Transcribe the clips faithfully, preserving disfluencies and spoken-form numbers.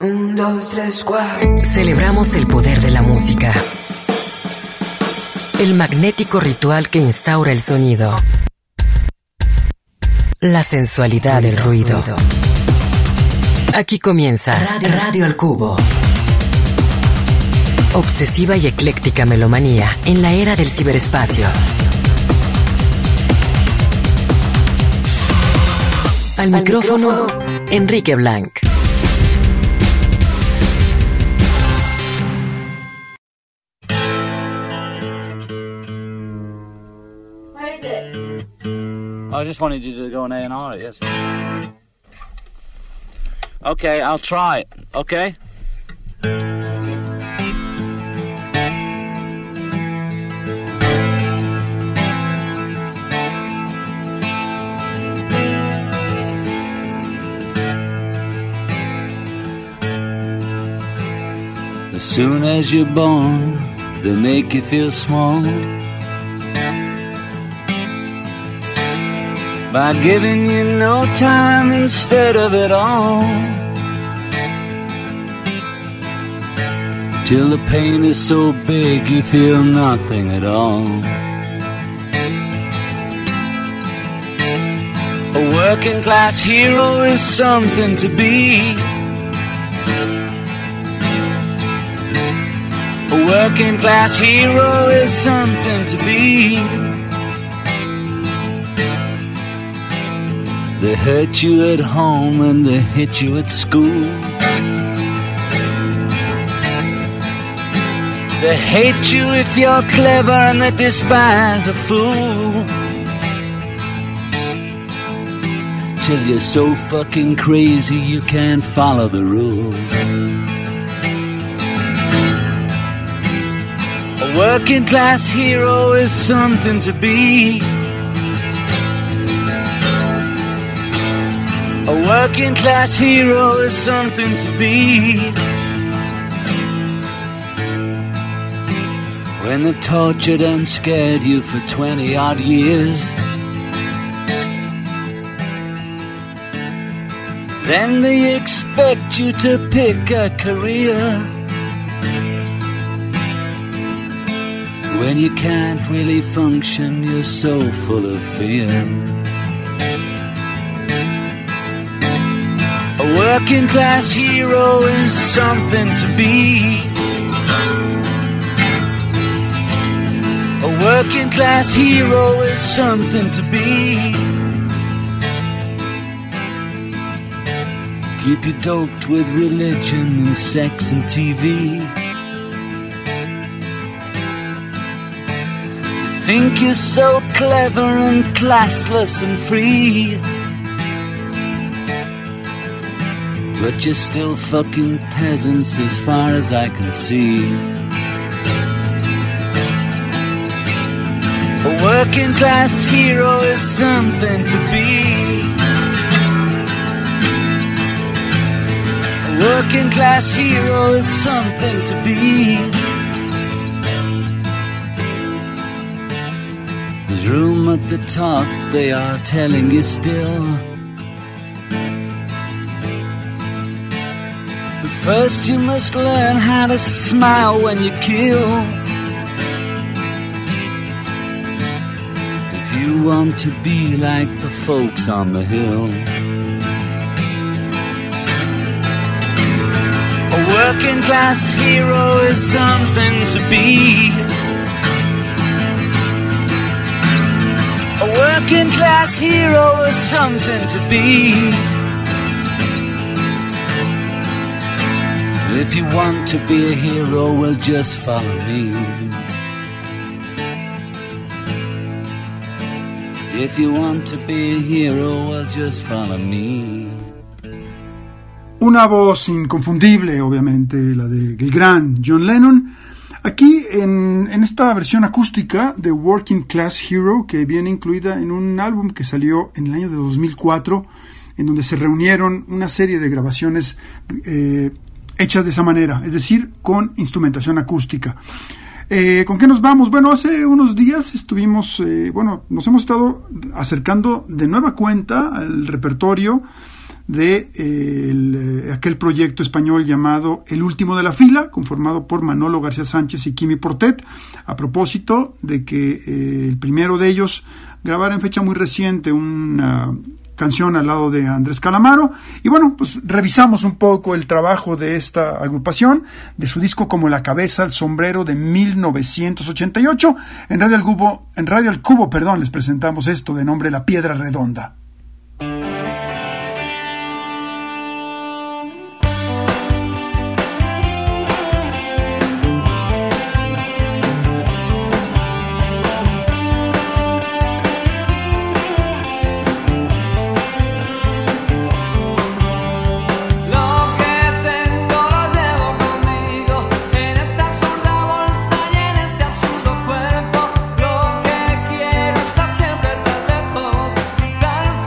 Un, dos, tres, cuatro. Celebramos el poder de la música. El magnético ritual que instaura el sonido. La sensualidad del ruido. Aquí comienza Radio, Radio al Cubo. Obsesiva y ecléctica melomanía en la era del ciberespacio. Al micrófono, Enrique Blanc. Where is it? I just wanted you to go and A and R it, yes. Okay, I'll try it, okay? As soon as you're born, they make you feel small by giving you no time instead of it all, till the pain is so big you feel nothing at all. A working class hero is something to be. A working class hero is something to be. They hurt you at home and they hit you at school. They hate you if you're clever and they despise a fool, till you're so fucking crazy you can't follow the rules. A working class hero is something to be. A working class hero is something to be. When they've tortured and scared you for twenty odd years, then they expect you to pick a career. When you can't really function, you're so full of fear. A working class hero is something to be. A working class hero is something to be. Keep you doped with religion and sex and T V. Think you're so clever and classless and free, but you're still fucking peasants as far as I can see. A working class hero is something to be. A working class hero is something to be. There's room at the top, they are telling you still. But first you must learn how to smile when you kill. If you want to be like the folks on the hill. A working class hero is something to be. A working class hero is something to be. If you want to be a hero, well, just follow me. If you want to be a hero, well, just follow me. Una voz inconfundible, obviamente, la de el gran John Lennon. Aquí, en, en esta versión acústica de Working Class Hero, que viene incluida en un álbum que salió en el año de dos mil cuatro, en donde se reunieron una serie de grabaciones eh, hechas de esa manera, es decir, con instrumentación acústica. Eh, ¿Con qué nos vamos? Bueno, hace unos días estuvimos, eh, bueno, nos hemos estado acercando de nueva cuenta al repertorio de eh, el, eh, aquel proyecto español llamado El Último de la Fila, conformado por Manolo García Sánchez y Quimi Portet, a propósito de que eh, el primero de ellos grabara en fecha muy reciente una canción al lado de Andrés Calamaro. Y bueno, pues revisamos un poco el trabajo de esta agrupación, de su disco Como la Cabeza al Sombrero de mil novecientos ochenta y ocho. En Radio El Cubo, en Radio El Cubo, perdón, les presentamos esto de nombre La Piedra Redonda. Lo que quiero está siempre tan lejos.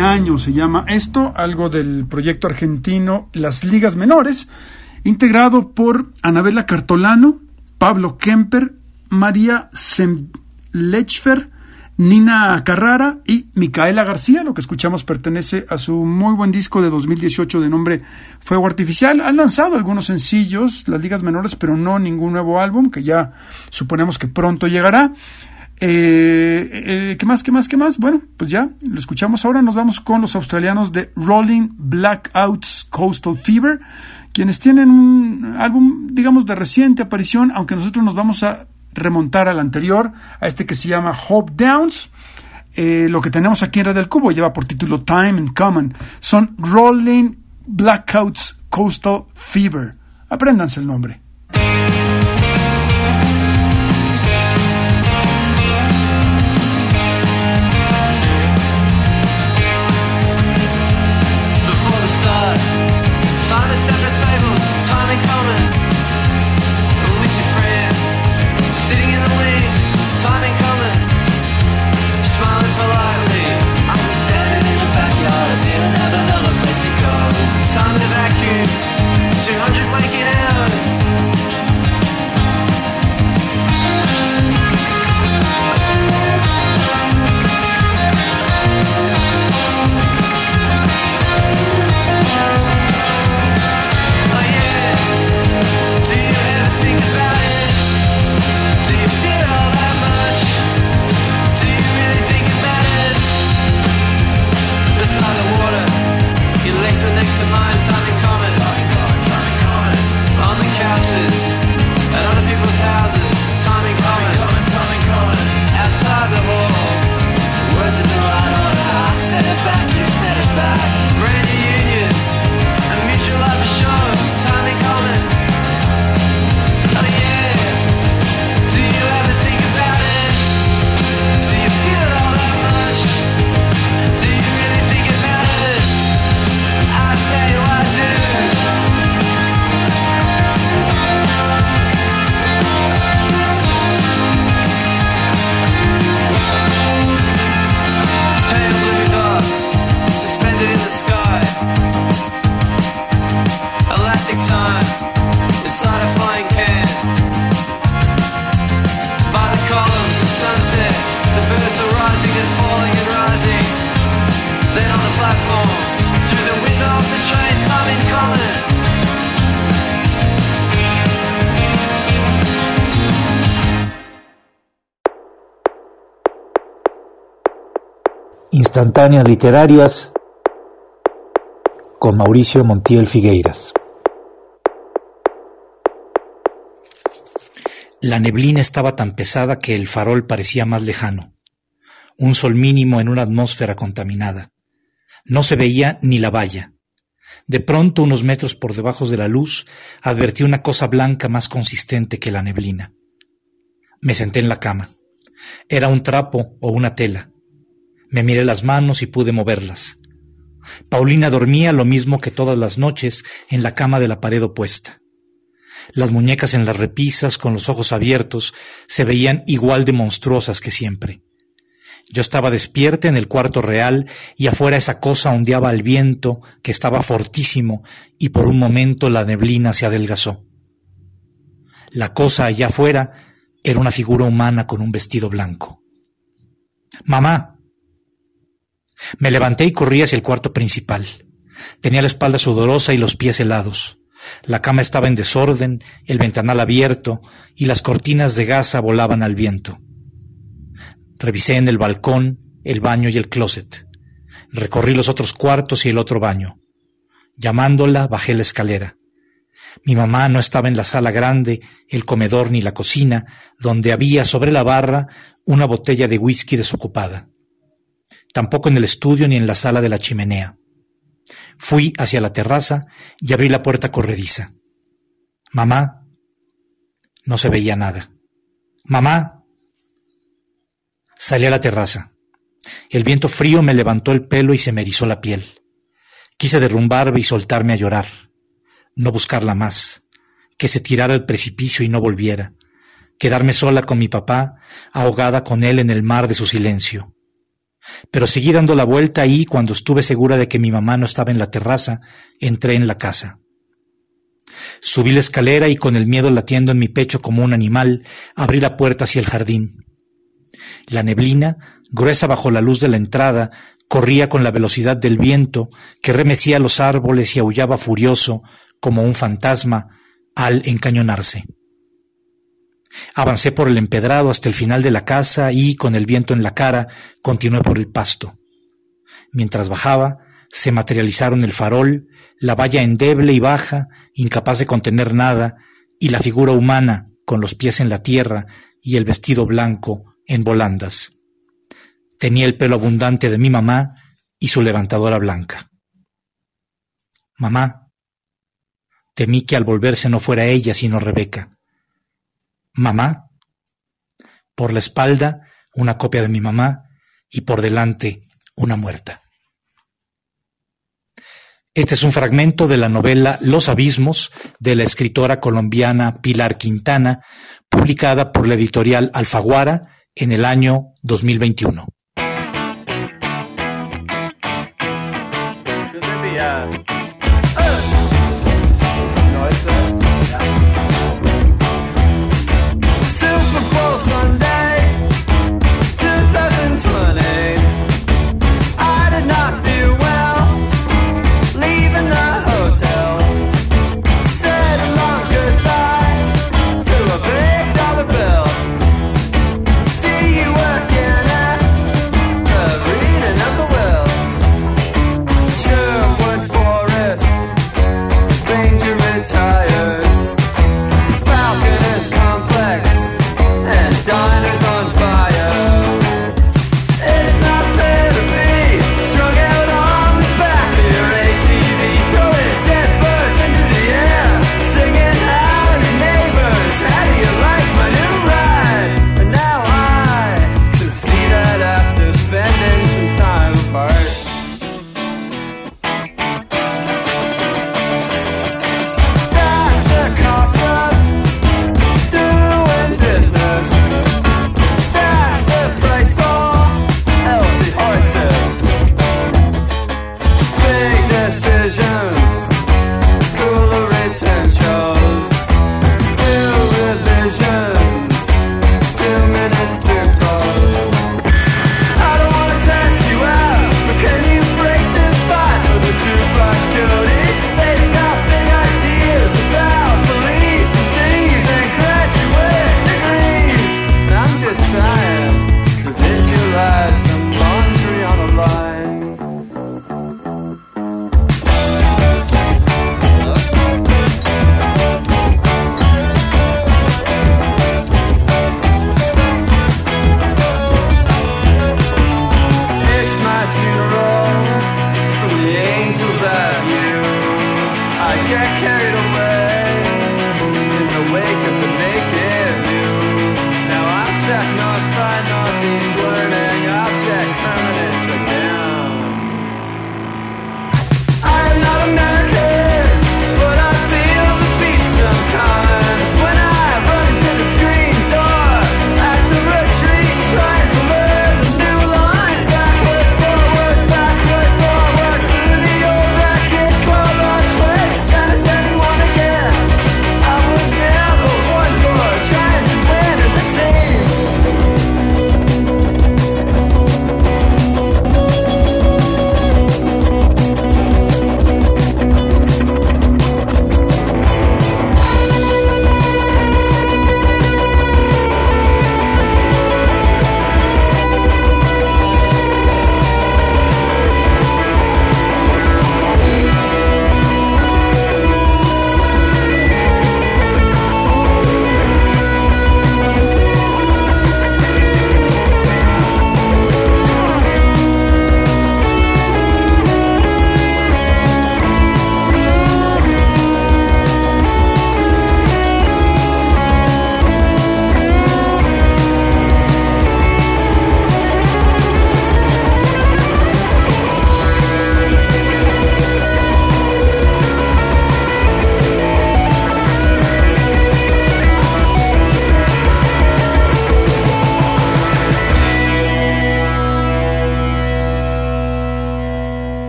año se llama esto, algo del proyecto argentino Las Ligas Menores, integrado por Anabela Cartolano, Pablo Kemper, María Semlechfer, Nina Carrara y Micaela García. Lo que escuchamos pertenece a su muy buen disco de dos mil dieciocho de nombre Fuego Artificial. Han lanzado algunos sencillos, Las Ligas Menores, pero no ningún nuevo álbum, que ya suponemos que pronto llegará. Eh, eh, ¿Qué más, qué más, qué más? Bueno, pues ya lo escuchamos. Ahora nos vamos con los australianos de Rolling Blackouts Coastal Fever, quienes tienen un álbum, digamos, de reciente aparición, aunque nosotros nos vamos a remontar al anterior, a este que se llama Hope Downs. Eh, lo que tenemos aquí en Red del Cubo lleva por título Time in Common. Son Rolling Blackouts Coastal Fever. Apréndanse el nombre. two hundred waking hours. Instantáneas literarias con Mauricio Montiel Figueiras. La neblina estaba tan pesada que el farol parecía más lejano. Un sol mínimo en una atmósfera contaminada. No se veía ni la valla. De pronto, unos metros por debajo de la luz, advertí una cosa blanca más consistente que la neblina. Me senté en la cama. Era un trapo o una tela. Me miré las manos y pude moverlas. Paulina dormía lo mismo que todas las noches en la cama de la pared opuesta. Las muñecas en las repisas, con los ojos abiertos, se veían igual de monstruosas que siempre. Yo estaba despierta en el cuarto real y afuera esa cosa ondeaba al viento que estaba fortísimo y por un momento la neblina se adelgazó. La cosa allá afuera era una figura humana con un vestido blanco. ¡Mamá! Me levanté y corrí hacia el cuarto principal. Tenía la espalda sudorosa y los pies helados. La cama estaba en desorden, el ventanal abierto y las cortinas de gasa volaban al viento. Revisé en el balcón, el baño y el closet. Recorrí los otros cuartos y el otro baño. Llamándola, bajé la escalera. Mi mamá no estaba en la sala grande, el comedor ni la cocina, donde había sobre la barra una botella de whisky desocupada. Tampoco en el estudio ni en la sala de la chimenea. Fui hacia la terraza y abrí la puerta corrediza. Mamá. No se veía nada. Mamá. Salí a la terraza. El viento frío me levantó el pelo y se me erizó la piel. Quise derrumbarme y soltarme a llorar. No buscarla más. Que se tirara al precipicio y no volviera. Quedarme sola con mi papá, ahogada con él en el mar de su silencio. pero seguí dando la vuelta y, cuando estuve segura de que mi mamá no estaba en la terraza, entré en la casa. Subí la escalera y, con el miedo latiendo en mi pecho como un animal, abrí la puerta hacia el jardín. La neblina, gruesa bajo la luz de la entrada, corría con la velocidad del viento que remecía los árboles y aullaba furioso como un fantasma al encañonarse. Avancé por el empedrado hasta el final de la casa y, con el viento en la cara, continué por el pasto. Mientras bajaba, se materializaron el farol, la valla endeble y baja, incapaz de contener nada, y la figura humana, con los pies en la tierra y el vestido blanco en volandas. Tenía el pelo abundante de mi mamá y su levantadora blanca. Mamá. Temí que al volverse no fuera ella, sino Rebeca. Mamá. Por la espalda, una copia de mi mamá, y por delante, una muerta. Este es un fragmento de la novela Los Abismos, de la escritora colombiana Pilar Quintana, publicada por la editorial Alfaguara en el año dos mil veintiuno.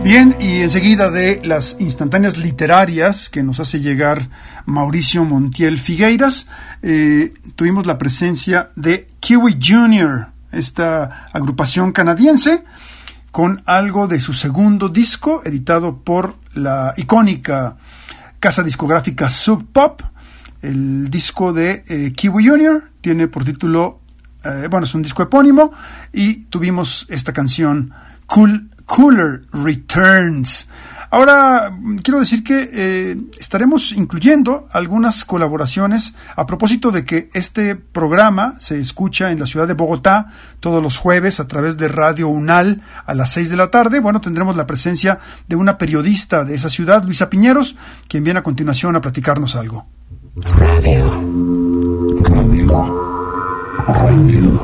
Bien, y enseguida de las instantáneas literarias que nos hace llegar Mauricio Montiel Figueiras, eh, tuvimos la presencia de Kiwi Junior, esta agrupación canadiense, con algo de su segundo disco, editado por la icónica casa discográfica Sub Pop. El disco de eh, Kiwi Junior tiene por título, eh, bueno, es un disco epónimo, y tuvimos esta canción Cool Cooler Returns. Ahora, quiero decir que eh, estaremos incluyendo algunas colaboraciones a propósito de que este programa se escucha en la ciudad de Bogotá todos los jueves a través de Radio Unal a las seis de la tarde. Bueno, tendremos la presencia de una periodista de esa ciudad, Luisa Piñeros, quien viene a continuación a platicarnos algo. Radio. Radio. Radio.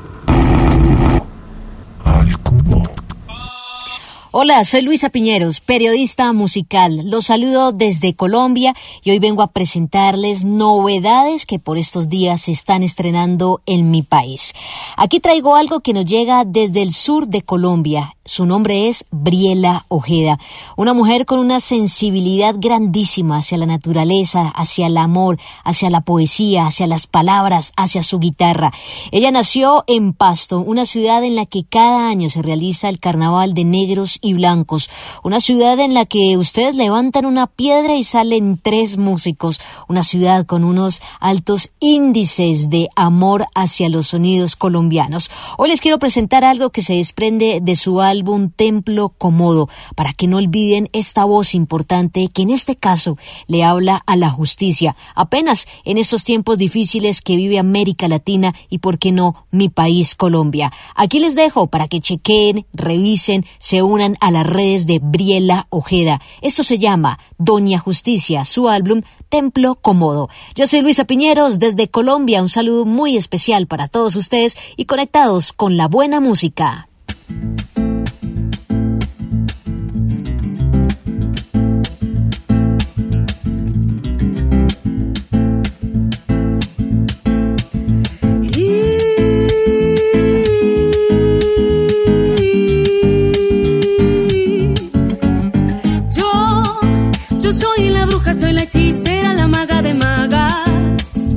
Al cubo. Hola, soy Luisa Piñeros, periodista musical. Los saludo desde Colombia y hoy vengo a presentarles novedades que por estos días se están estrenando en mi país. Aquí traigo algo que nos llega desde el sur de Colombia. Su nombre es Briela Ojeda, una mujer con una sensibilidad grandísima hacia la naturaleza, hacia el amor, hacia la poesía, hacia las palabras, hacia su guitarra. Ella nació en Pasto, una ciudad en la que cada año se realiza el carnaval de negros y blancos, una ciudad en la que ustedes levantan una piedra y salen tres músicos, una ciudad con unos altos índices de amor hacia los sonidos colombianos. Hoy les quiero presentar algo que se desprende de su álbum Templo Cómodo, para que no olviden esta voz importante que en este caso le habla a la justicia, apenas en estos tiempos difíciles que vive América Latina y, por qué no, mi país Colombia. Aquí les dejo para que chequeen, revisen, se unan a las redes de Briela Ojeda. Esto se llama Doña Justicia, su álbum Templo Cómodo. Yo soy Luisa Piñeros desde Colombia, un saludo muy especial para todos ustedes y conectados con la buena música. Soy la hechicera, la maga de magas.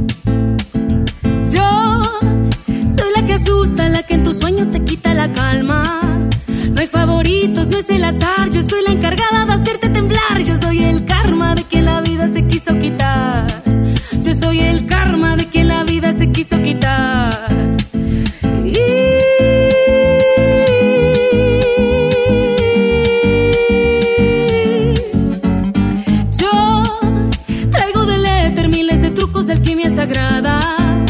Yo soy la que asusta, la que en tus sueños te quita la calma. No hay favoritos, no es el azar. Yo soy la encargada de hacerte temblar. Yo soy el karma de quien la vida se quiso quitar. Yo soy el karma de quien la vida se quiso quitar. De alquimia sagrada,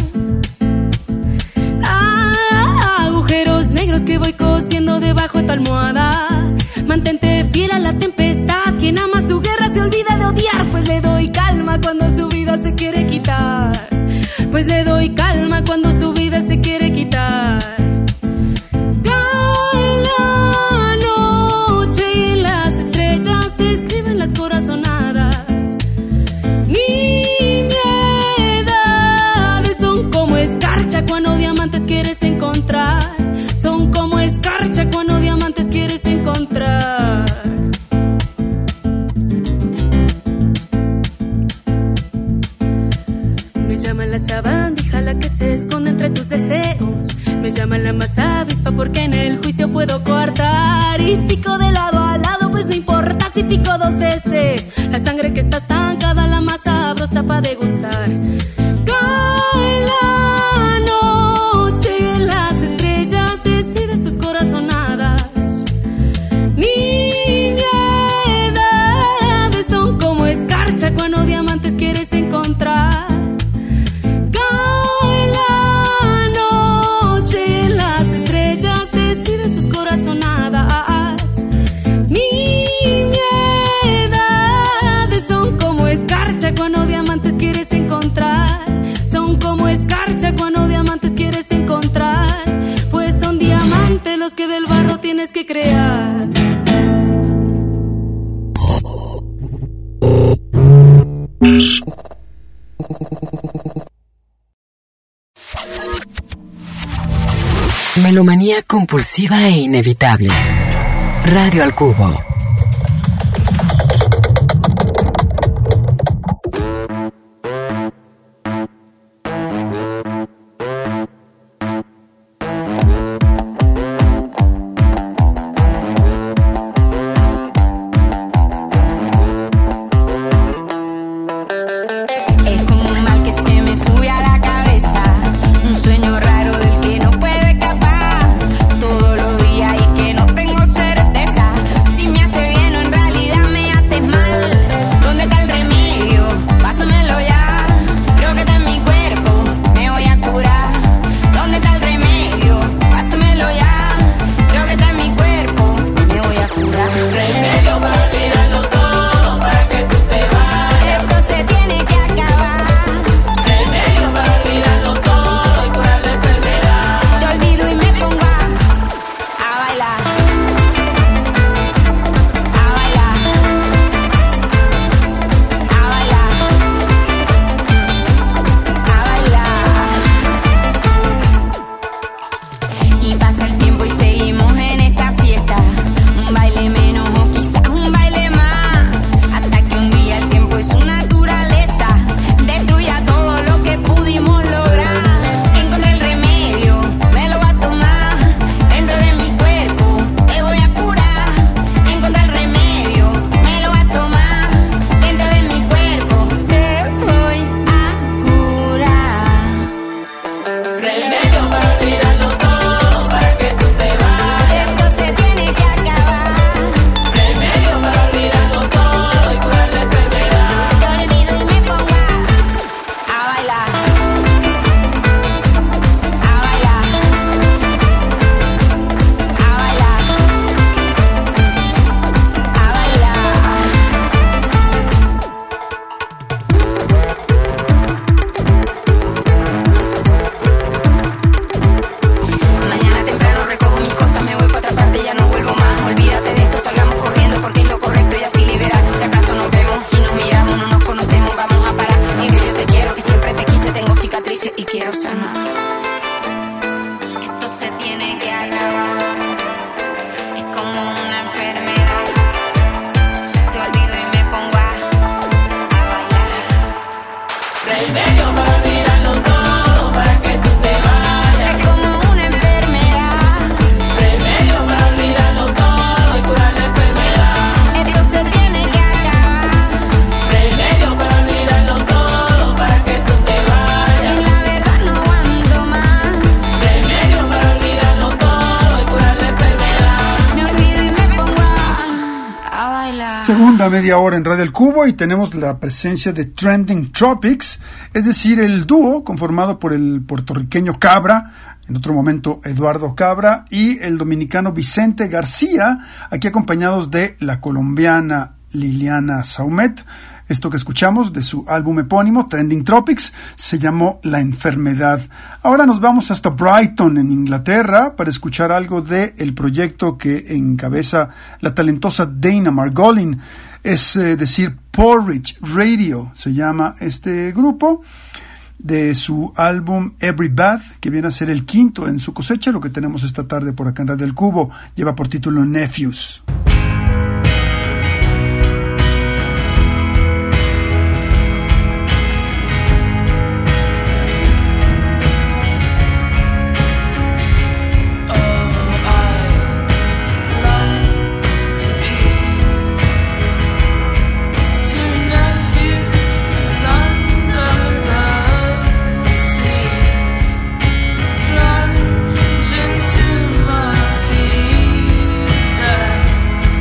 ah, agujeros negros que voy cosiendo debajo de tu almohada. Mantente fiel a la tempestad. Quien ama su guerra se olvida de odiar. Pues le doy calma cuando su vida se quiere quitar. Pues le doy calma cuando su vida se quiere quitar. Cae la noche y las estrellas se escriben las corazonadas. Cuando diamantes quieres encontrar, son como escarcha cuando diamantes quieres encontrar. Me llaman la sabandija, la que se esconde entre tus deseos. Me llaman la más avispa porque en el juicio puedo coartar. Y pico de lado a lado, pues no importa si pico dos veces. La sangre que está estancada, la más sabrosa para degustar. Cae la noche y en las estrellas decides tus corazonadas. Nimiedades son como escarcha cuando diamantes quieres encontrar. Cae la noche y en las estrellas decides tus corazonadas. Nimiedades son como escarcha cuando diamantes quieres encontrar. Son como escarcha cuando diamantes quieres encontrar. Pues son diamantes los que del barro tienes que crear. Melomanía compulsiva e inevitable. Radio al cubo. se tiene que acabar. Es como una enfermedad. Te olvido y me pongo a, a bailar. Remedio para olvidarlo todo, para que tú te vayas. Es como una enfermedad. Remedio para olvidarlo todo y curar la enfermedad. Esto se tiene que acabar. Remedio para olvidarlo todo, para que tú te vayas. Y la verdad no aguanto más. Remedio para olvidarlo todo y curar la enfermedad. Me olvido y me pongo a, a bailar. Segunda media hora en Radio El Cubo y tenemos la presencia de Trending Tropics, es decir, el dúo conformado por el puertorriqueño Cabra, en otro momento Eduardo Cabra, y el dominicano Vicente García, aquí acompañados de la colombiana Liliana Saumet. Esto que escuchamos de su álbum epónimo, Trending Tropics, se llamó La Enfermedad. Ahora nos vamos hasta Brighton, en Inglaterra, para escuchar algo de el proyecto que encabeza la talentosa Dana Margolin. Es eh, decir, Porridge Radio, se llama este grupo, de su álbum Every Bath, que viene a ser el quinto en su cosecha. Lo que tenemos esta tarde por acá en Radio El Cubo lleva por título Nephews. Plunge into murky depths.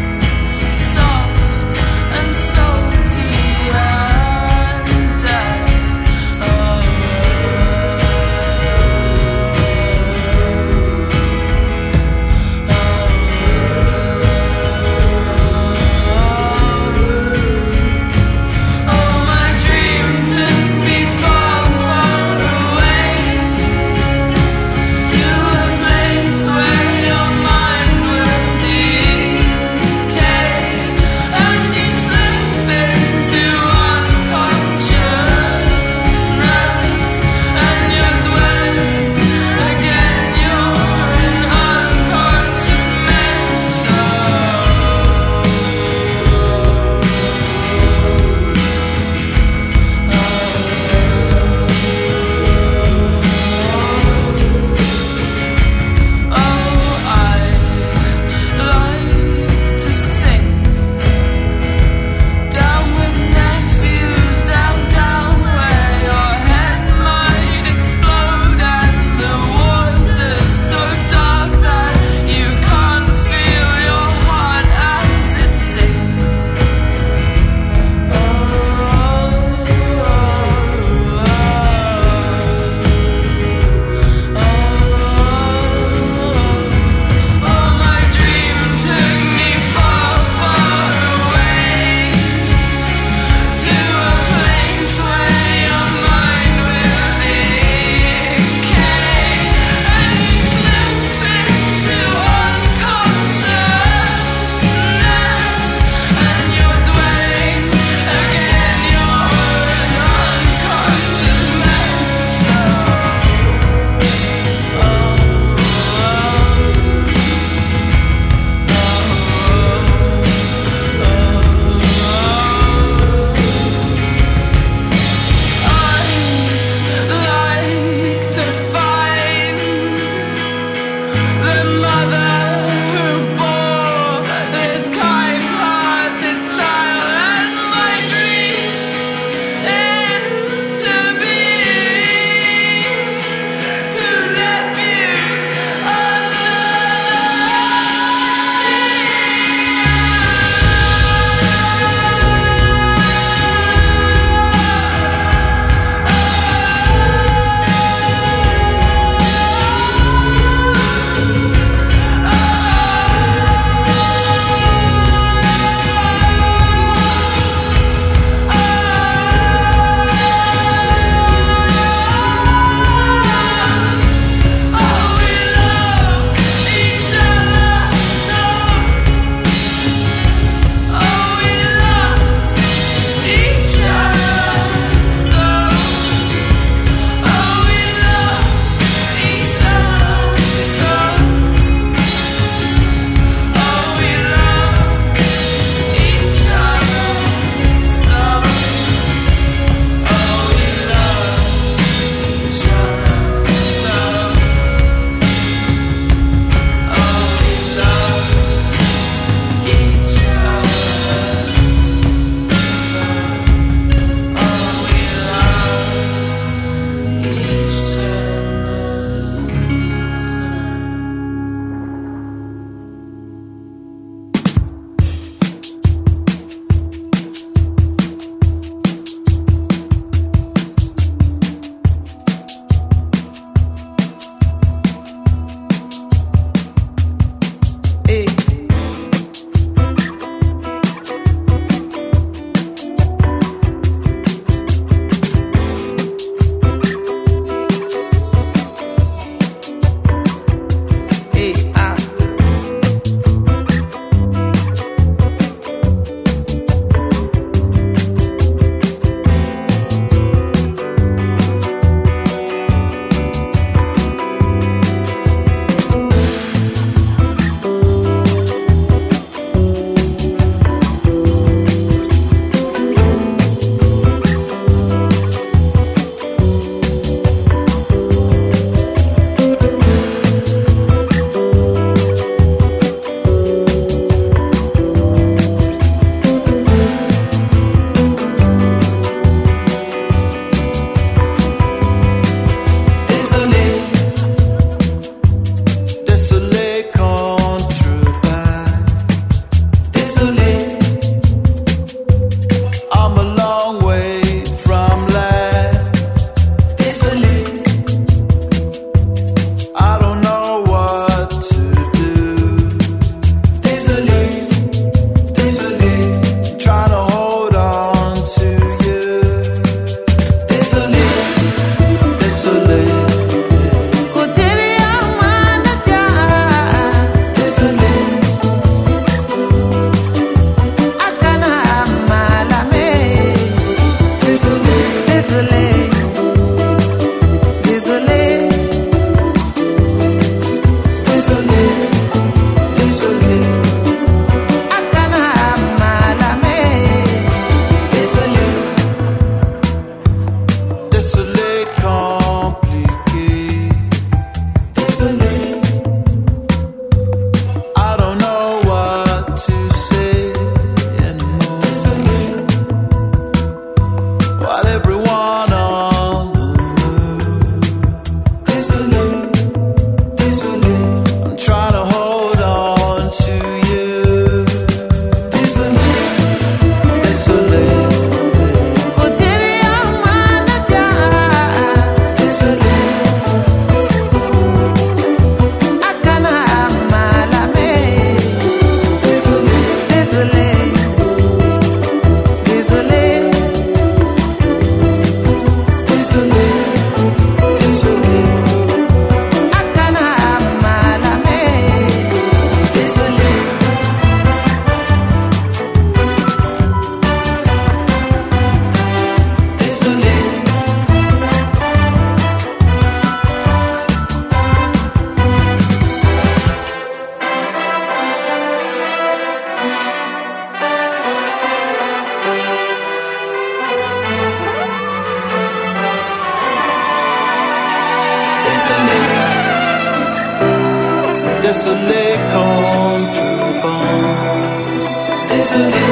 désolé quand tout bande. Désolé,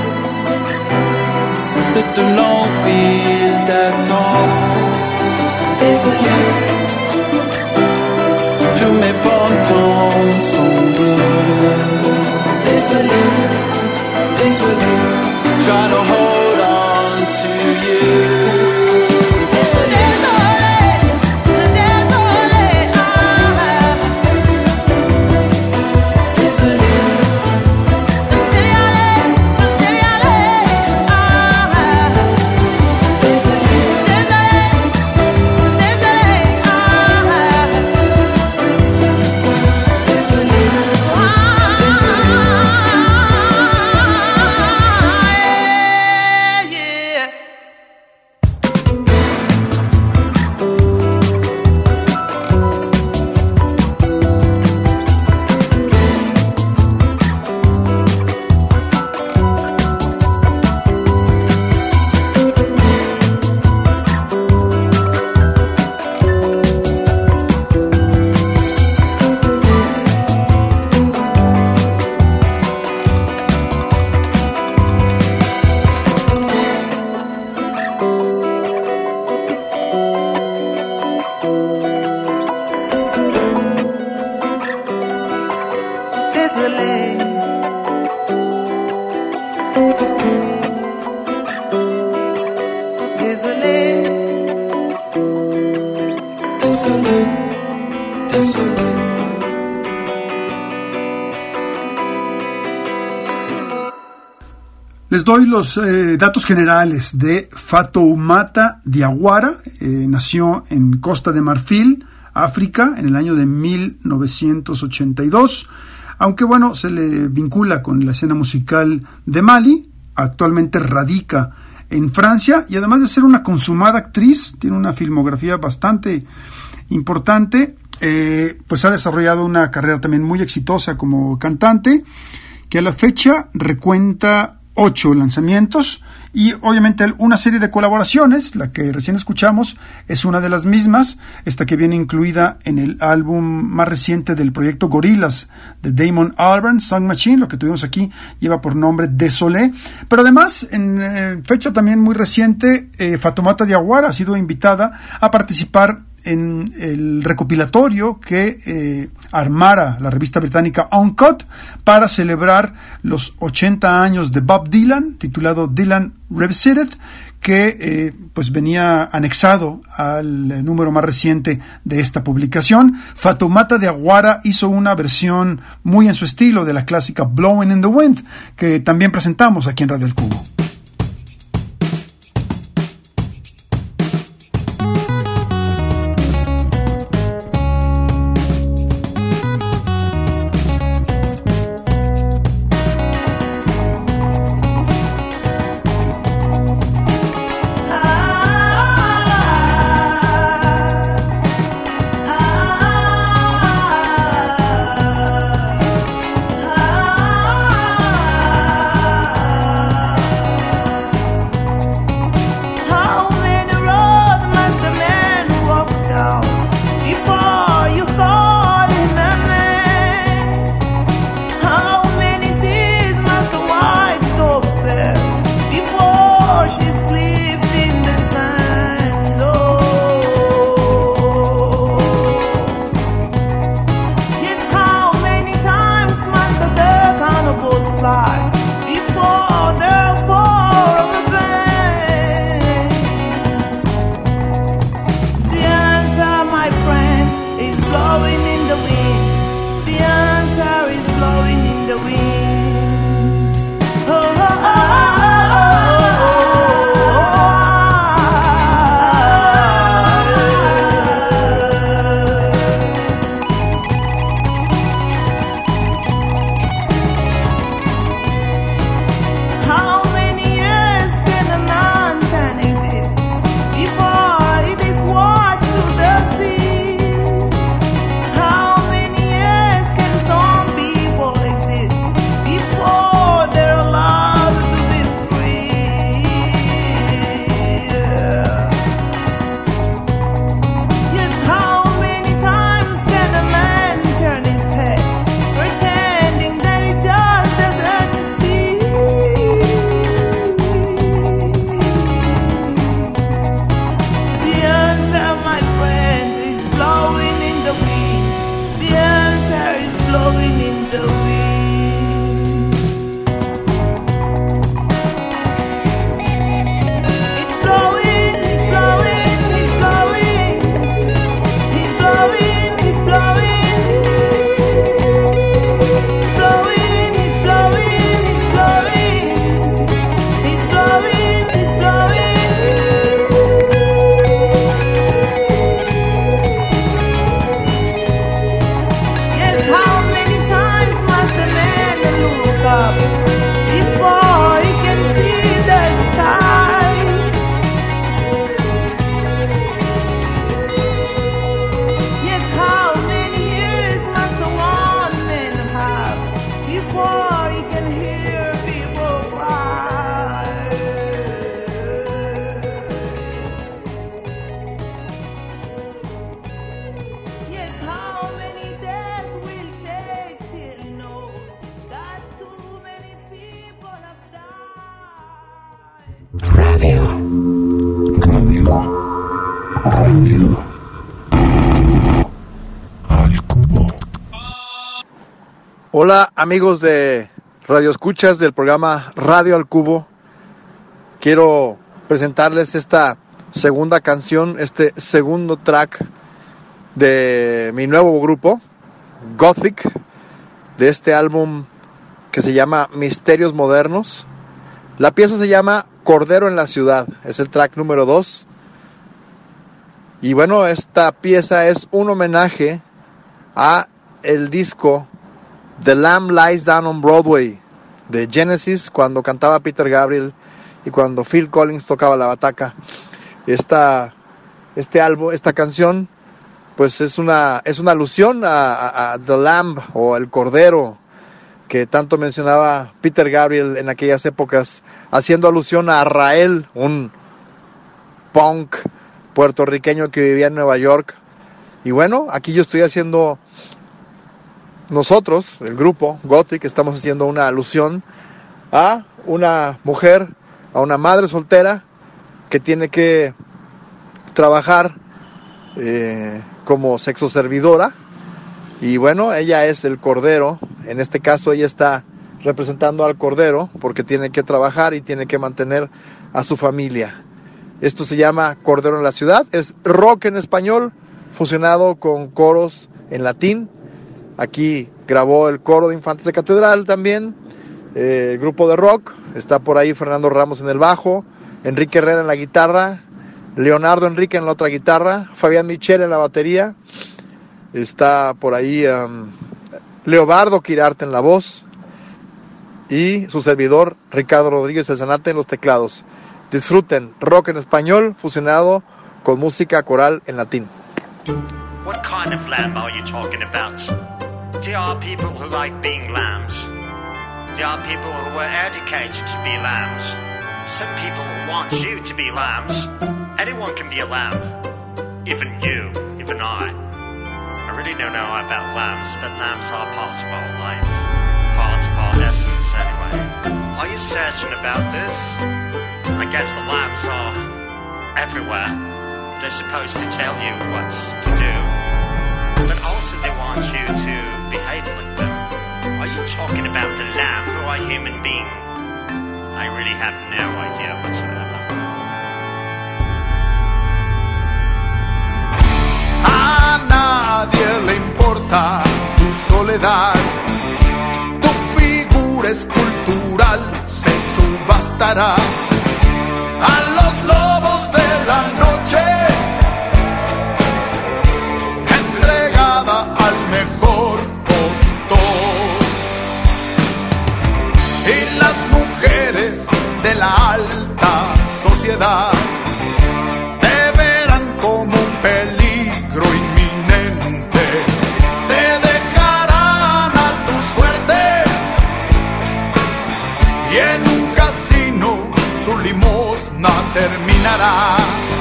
c'est une longue file d'attente. Désolé, tous mes fantômes sont bleus. Désolé, désolé, try to hold on to you. Les doy los eh, datos generales de Fatoumata Diawara. Eh, nació en Costa de Marfil, África, en el año de mil novecientos ochenta y dos, aunque bueno, se le vincula con la escena musical de Mali. Actualmente radica en Francia y además de ser una consumada actriz, tiene una filmografía bastante importante, eh, pues ha desarrollado una carrera también muy exitosa como cantante, que a la fecha recuenta ocho lanzamientos y obviamente una serie de colaboraciones. La que recién escuchamos es una de las mismas, esta que viene incluida en el álbum más reciente del proyecto Gorillaz de Damon Albarn, Song Machine. Lo que tuvimos aquí lleva por nombre Désolé, pero además en eh, fecha también muy reciente, eh, Fatoumata Diawara ha sido invitada a participar en el recopilatorio que eh, armara la revista británica Uncut para celebrar los ochenta años de Bob Dylan, titulado Dylan Revisited, que eh, pues venía anexado al número más reciente de esta publicación. Fatoumata Diawara hizo una versión muy en su estilo de la clásica Blowing in the Wind, que también presentamos aquí en Radio El Cubo. Radio al Cubo. Hola amigos de Radio Escuchas del programa Radio al Cubo. Quiero presentarles esta segunda canción, este segundo track de mi nuevo grupo, Gothic, de este álbum que se llama Misterios Modernos. La pieza se llama Cordero en la Ciudad, es el track número dos. Y bueno, esta pieza es un homenaje a el disco The Lamb Lies Down on Broadway de Genesis, cuando cantaba Peter Gabriel y cuando Phil Collins tocaba la bataca. Esta, este álbum, esta canción, pues es una, es una alusión a, a, a The Lamb o el Cordero, que tanto mencionaba Peter Gabriel en aquellas épocas, haciendo alusión a Rael, un punk puertorriqueño que vivía en Nueva York. Y bueno, aquí yo estoy haciendo, nosotros, el grupo Gothic, estamos haciendo una alusión a una mujer, a una madre soltera que tiene que trabajar eh, como sexoservidora. Y bueno, ella es el Cordero. En este caso ella está representando al Cordero porque tiene que trabajar y tiene que mantener a su familia. Esto se llama Cordero en la Ciudad. Es rock en español fusionado con coros en latín. Aquí grabó el coro de Infantes de Catedral también, eh, el grupo de rock. Está por ahí Fernando Ramos en el bajo, Enrique Herrera en la guitarra, Leonardo Enrique en la otra guitarra, Fabián Michel en la batería. Está por ahí um, Leobardo Quirarte en la voz y su servidor Ricardo Rodríguez de Zanate en los teclados. Disfruten rock en español fusionado con música coral en latín. What kind of lamb are you talking about? There are people who like being lambs. There are people who were educated to be lambs. Some people want you to be lambs. Anyone can be a lamb. Even you, even I. I really don't know about lambs, but lambs are part of our life. Part of our essence, anyway. Are you certain about this? I guess the lambs are everywhere. They're supposed to tell you what to do. But also they want you to behave like them. Are you talking about the lamb or a human being? I really have no idea whatsoever. A nadie le importa tu soledad, tu figura escultural se subastará a los lobos de la noche, entregada al mejor postor. Y las mujeres de la alta sociedad te verán como un peligro inminente, te dejarán a tu suerte y en un casino su limosna terminará.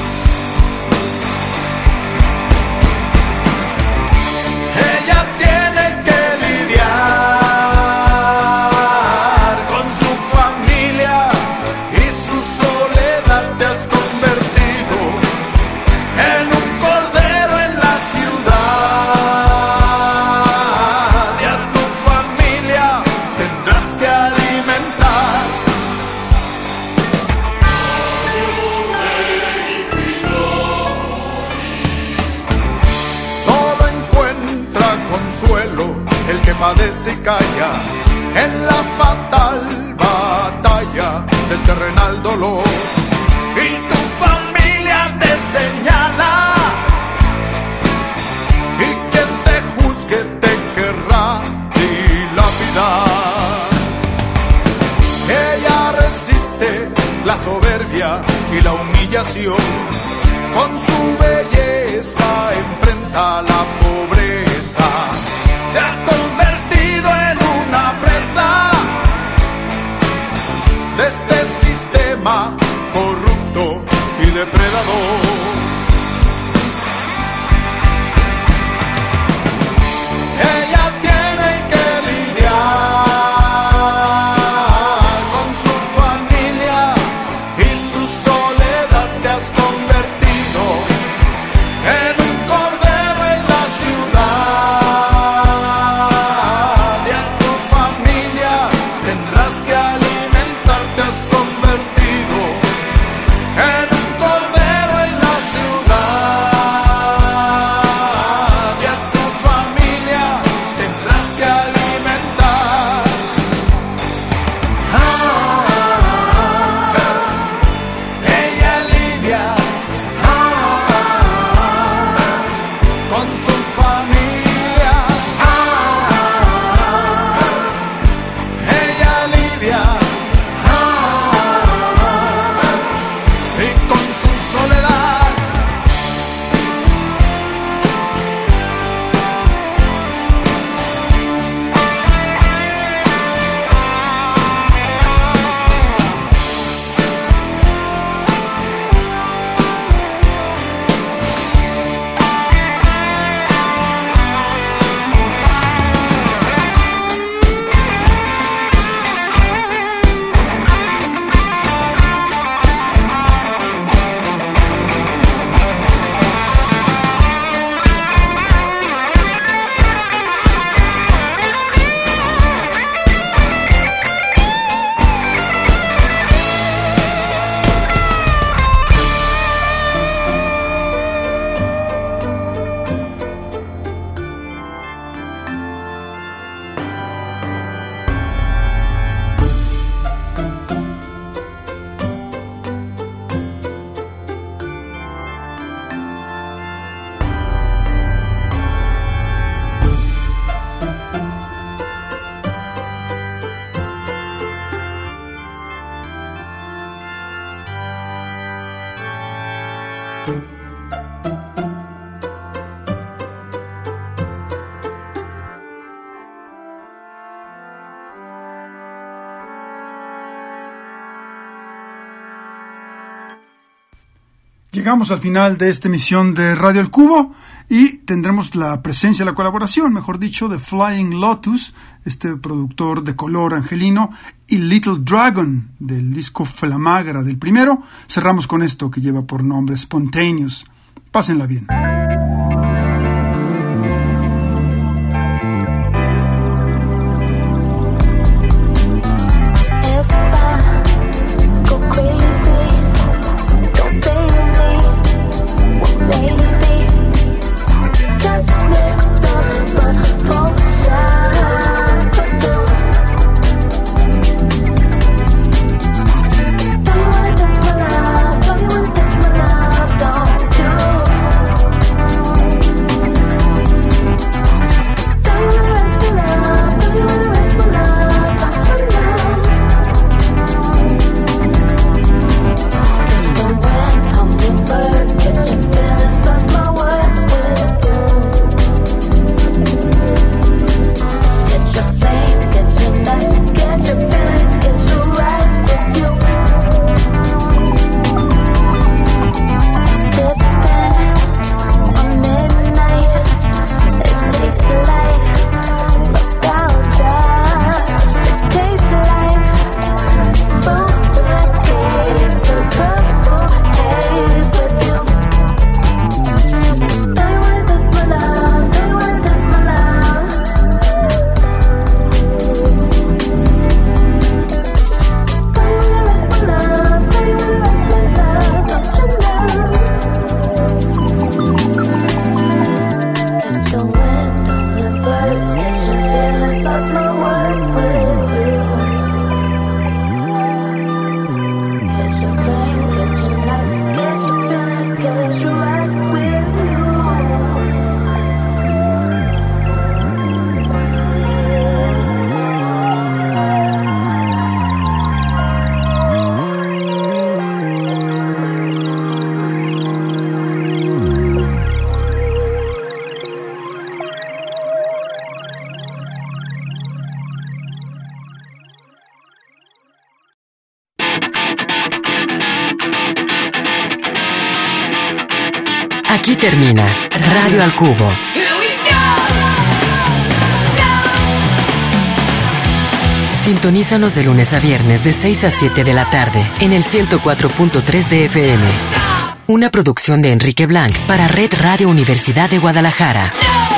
Ella tiene que lidiar con su familia y su soledad. Te has convertido en un cordero en la ciudad y a tu familia tendrás que alimentar. Solo encuentra consuelo el que padece y calla en la fatal batalla del terrenal dolor. Y tu familia te señala y quien te juzgue te querrá dilapidar. Ella resiste la soberbia y la humillación, con su belleza enfrenta la pobreza. Se ha convertido en una presa de este sistema corrupto y depredador. Ella tiene que lidiar con su familia y su soledad. Te has convertido Llegamos al final de esta emisión de Radio El Cubo y tendremos la presencia, la colaboración, mejor dicho, de Flying Lotus, este productor de color angelino, y Little Dragon, del disco Flamagra del primero. Cerramos con esto que lleva por nombre Spontaneous. Pásenla bien. Aquí termina Radio al Cubo. Sintonízanos de lunes a viernes de seis a siete de la tarde en el ciento cuatro punto tres de F M. Una producción de Enrique Blanc para Red Radio Universidad de Guadalajara.